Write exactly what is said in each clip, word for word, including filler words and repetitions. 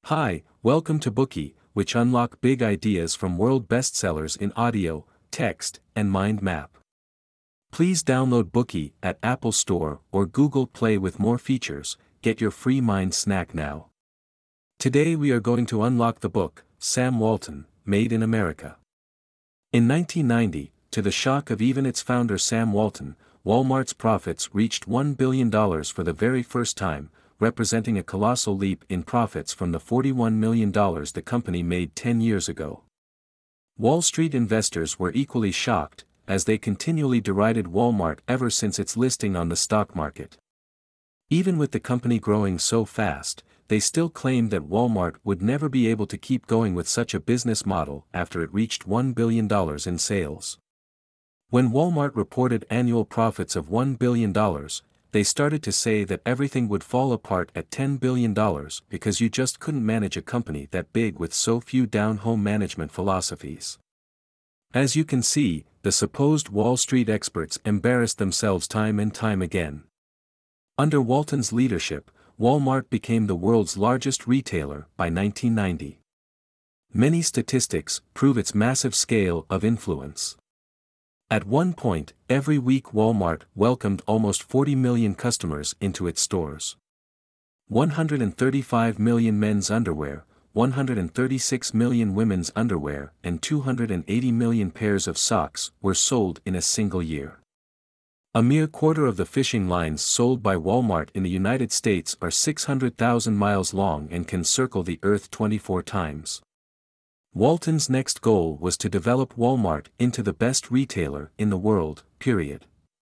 Hi, welcome to Bookie, which unlock big ideas from world bestsellers in audio, text, and mind map. Please download Bookie at Apple Store or Google Play with more features. Get your free mind snack now. Today we are going to unlock the book, Sam Walton, Made in America. In nineteen ninety, to the shock of even its founder Sam Walton, Walmart's profits reached one billion dollars for the very first time, representing a colossal leap in profits from the forty-one million dollars the company made ten years ago. Wall Street investors were equally shocked, as they continually derided Walmart ever since its listing on the stock market. Even with the company growing so fast, they still claimed that Walmart would never be able to keep going with such a business model after it reached one billion dollars in sales. When Walmart reported annual profits of one billion dollars, they started to say that everything would fall apart at ten billion dollars because you just couldn't manage a company that big with so few down-home management philosophies. As you can see, the supposed Wall Street experts embarrassed themselves time and time again. Under Walton's leadership, Walmart became the world's largest retailer by nineteen ninety. Many statistics prove its massive scale of influence. At one point, every week Walmart welcomed almost forty million customers into its stores. one hundred thirty-five million men's underwear, one hundred thirty-six million women's underwear, and two hundred eighty million pairs of socks were sold in a single year. A mere quarter of the fishing lines sold by Walmart in the United States are six hundred thousand miles long and can circle the Earth twenty-four times. Walton's next goal was to develop Walmart into the best retailer in the world, period.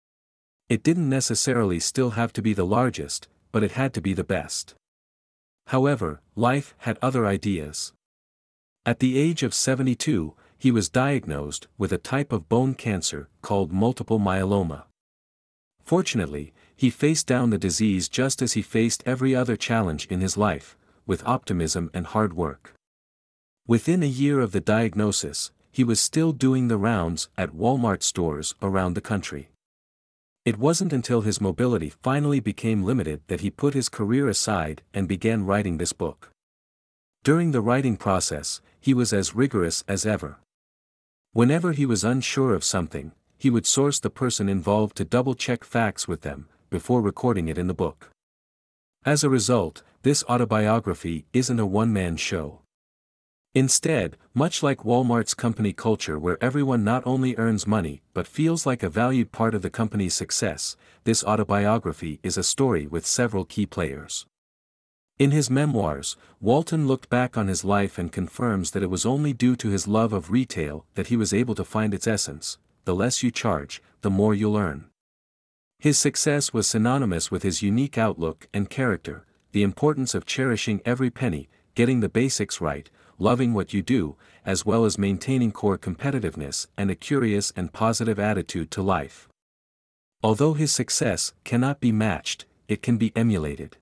It didn't necessarily still have to be the largest, but it had to be the best. However, life had other ideas. At the age of seventy-two, he was diagnosed with a type of bone cancer called multiple myeloma. Fortunately, he faced down the disease just as he faced every other challenge in his life, with optimism and hard work. Within a year of the diagnosis, he was still doing the rounds at Walmart stores around the country. It wasn't until his mobility finally became limited that he put his career aside and began writing this book. During the writing process, he was as rigorous as ever. Whenever he was unsure of something, he would source the person involved to double-check facts with them, before recording it in the book. As a result, this autobiography isn't a one-man show. Instead, much like Walmart's company culture where everyone not only earns money but feels like a valued part of the company's success, this autobiography is a story with several key players. In his memoirs, Walton looked back on his life and confirms that it was only due to his love of retail that he was able to find its essence: the less you charge, the more you'll earn. His success was synonymous with his unique outlook and character, the importance of cherishing every penny, getting the basics right, loving what you do, as well as maintaining core competitiveness and a curious and positive attitude to life. Although his success cannot be matched, it can be emulated.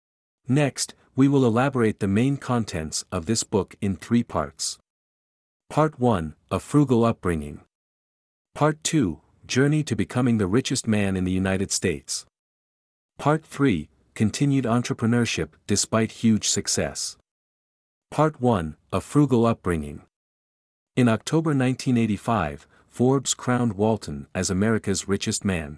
Next, we will elaborate the main contents of this book in three parts. Part one, A Frugal Upbringing. Part two, Journey to Becoming the Richest Man in the United States. Part three, Continued Entrepreneurship Despite Huge Success. Part one, A Frugal Upbringing. In October nineteen eighty-five, Forbes crowned Walton as America's richest man.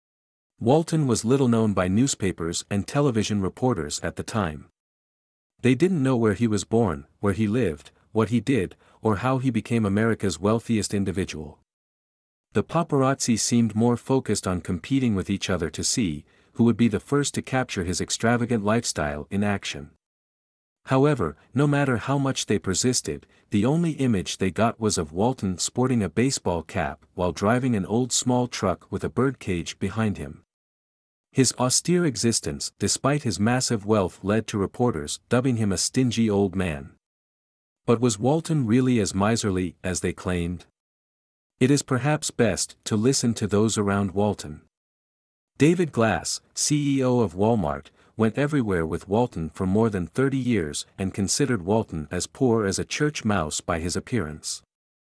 Walton was little known by newspapers and television reporters at the time. They didn't know where he was born, where he lived, what he did, or how he became America's wealthiest individual. The paparazzi seemed more focused on competing with each other to see who would be the first to capture his extravagant lifestyle in action. However, no matter how much they persisted, the only image they got was of Walton sporting a baseball cap while driving an old small truck with a birdcage behind him. His austere existence despite his massive wealth led to reporters dubbing him a stingy old man. But was Walton really as miserly as they claimed? It is perhaps best to listen to those around Walton. David Glass, C E O of Walmart, went everywhere with Walton for more than thirty years and considered Walton as poor as a church mouse by his appearance.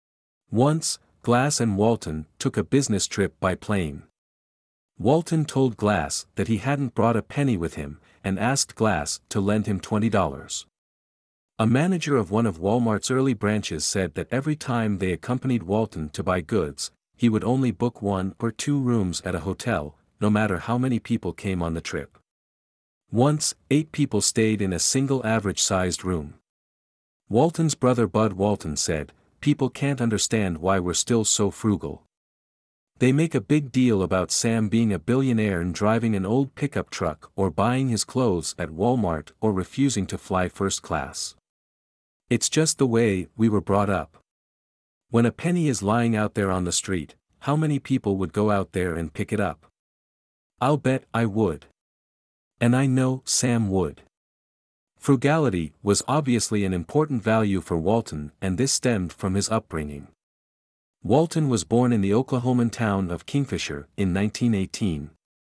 Once, Glass and Walton took a business trip by plane. Walton told Glass that he hadn't brought a penny with him, and asked Glass to lend him twenty dollars. A manager of one of Walmart's early branches said that every time they accompanied Walton to buy goods, he would only book one or two rooms at a hotel, no matter how many people came on the trip. Once, eight people stayed in a single average-sized room. Walton's brother Bud Walton said, "People can't understand why we're still so frugal. They make a big deal about Sam being a billionaire and driving an old pickup truck or buying his clothes at Walmart or refusing to fly first class. It's just the way we were brought up. When a penny is lying out there on the street, how many people would go out there and pick it up? I'll bet I would. And I know Sam would." Frugality was obviously an important value for Walton, and this stemmed from his upbringing. Walton was born in the Oklahoman town of Kingfisher in nineteen eighteen.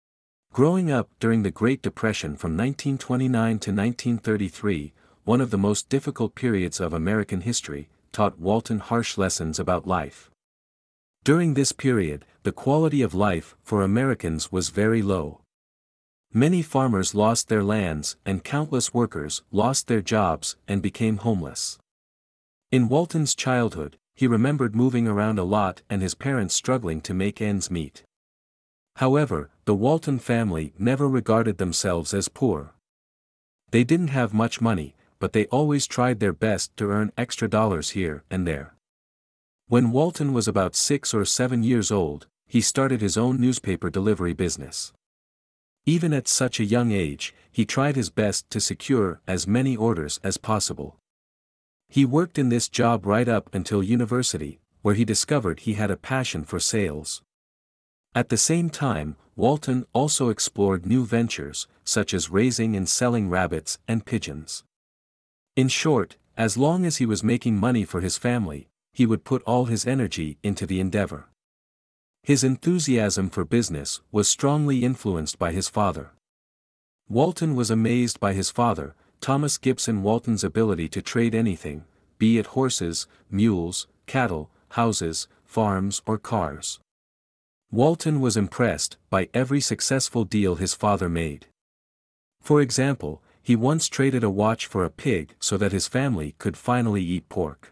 Growing up during the Great Depression from nineteen twenty-nine to nineteen thirty-three, one of the most difficult periods of American history, taught Walton harsh lessons about life. During this period, the quality of life for Americans was very low. Many farmers lost their lands, and countless workers lost their jobs and became homeless. In Walton's childhood, he remembered moving around a lot and his parents struggling to make ends meet. However, the Walton family never regarded themselves as poor. They didn't have much money, but they always tried their best to earn extra dollars here and there. When Walton was about six or seven years old, he started his own newspaper delivery business. Even at such a young age, he tried his best to secure as many orders as possible. He worked in this job right up until university, where he discovered he had a passion for sales. At the same time, Walton also explored new ventures, such as raising and selling rabbits and pigeons. In short, as long as he was making money for his family, he would put all his energy into the endeavor. His enthusiasm for business was strongly influenced by his father. Walton was amazed by his father, Thomas Gibson Walton's ability to trade anything, be it horses, mules, cattle, houses, farms or cars. Walton was impressed by every successful deal his father made. For example, he once traded a watch for a pig so that his family could finally eat pork.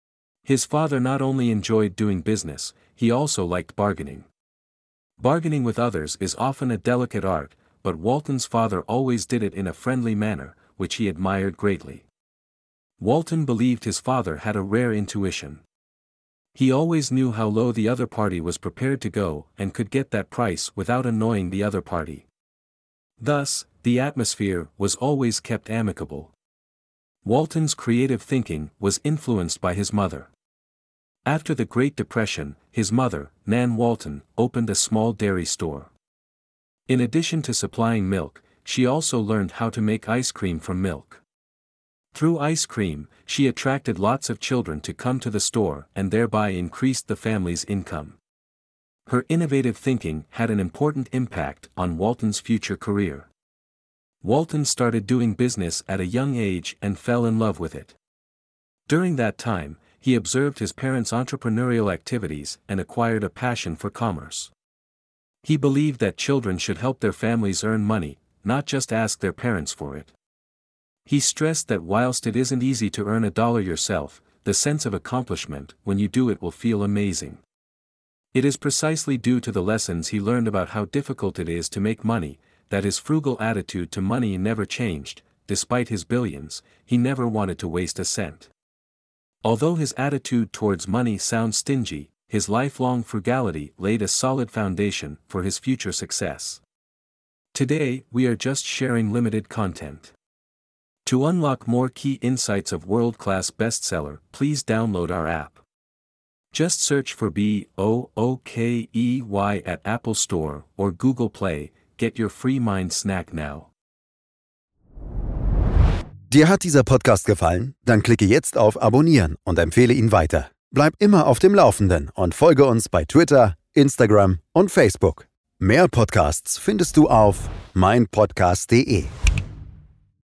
His father not only enjoyed doing business, he also liked bargaining. Bargaining with others is often a delicate art, but Walton's father always did it in a friendly manner, which he admired greatly. Walton believed his father had a rare intuition. He always knew how low the other party was prepared to go and could get that price without annoying the other party. Thus, the atmosphere was always kept amicable. Walton's creative thinking was influenced by his mother. After the Great Depression, his mother, Nan Walton, opened a small dairy store. In addition to supplying milk, she also learned how to make ice cream from milk. Through ice cream, she attracted lots of children to come to the store and thereby increased the family's income. Her innovative thinking had an important impact on Walton's future career. Walton started doing business at a young age and fell in love with it. During that time, he observed his parents' entrepreneurial activities and acquired a passion for commerce. He believed that children should help their families earn money, not just ask their parents for it. He stressed that whilst it isn't easy to earn a dollar yourself, the sense of accomplishment when you do it will feel amazing. It is precisely due to the lessons he learned about how difficult it is to make money, that his frugal attitude to money never changed. Despite his billions, he never wanted to waste a cent. Although his attitude towards money sounds stingy, his lifelong frugality laid a solid foundation for his future success. Today, we are just sharing limited content. To unlock more key insights of world-class bestseller, please download our app. Just search for B O O K E Y at Apple Store or Google Play. Get your free mind snack now. Dir hat dieser Podcast gefallen? Dann klicke jetzt auf Abonnieren und empfehle ihn weiter. Bleib immer auf dem Laufenden und folge uns bei Twitter, Instagram und Facebook. Mehr Podcasts findest du auf mein podcast punkt de.